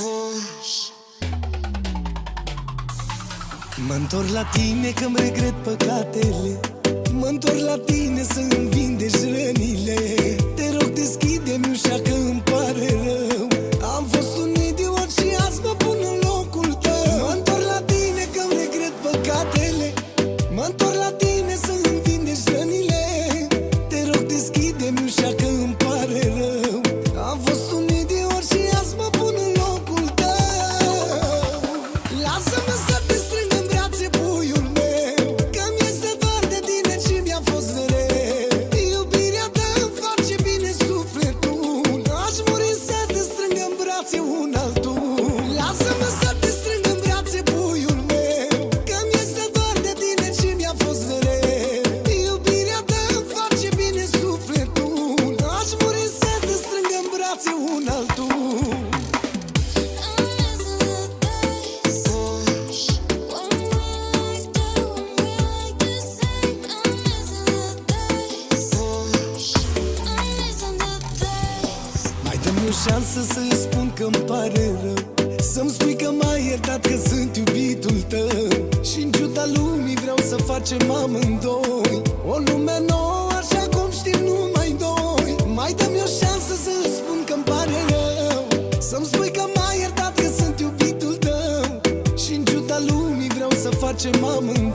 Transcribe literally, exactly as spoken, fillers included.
Mă-ntorc la tine că-mi regret păcatele, mă-ntorc la tine să-mi vindești rănile. Te rog, deschide-mi ușa că îmi pare rău. Am fost un idiot și azi mă pun în locul tău. Mă-ntorc la tine că-mi regret păcatele, mă-ntorc la tine să-mi vindești rănile. Te rog, deschide-mi ușa că îmi pare rău. Am fost un idiot și azi mă pun în locul tău. Lasă-mă să te strâng în brațe, puiul meu, că mi-este doar de tine și mi-a fost mereu. Iubirea ta îmi face bine sufletul, aș muri să te strâng în brațe un altul. Lasă-mă să te strâng în brațe, puiul meu, că mi-este doar de tine și mi-a fost mereu. Iubirea ta îmi face bine sufletul, aș muri să te strâng în brațe un altul. Mai dă-mi o șansă să-i spun că-mi pare rău, să-mi spui că m-ai iertat, că sunt iubitul tău. Și-n ciuda lumii vreau să facem amândoi o lume nouă, așa cum știm numai doi. Mai dă-mi o șansă să-i spun că-mi pare rău, să-mi spui că m-ai iertat, că sunt iubitul tău. Și-n ciuda lumii vreau să facem amândoi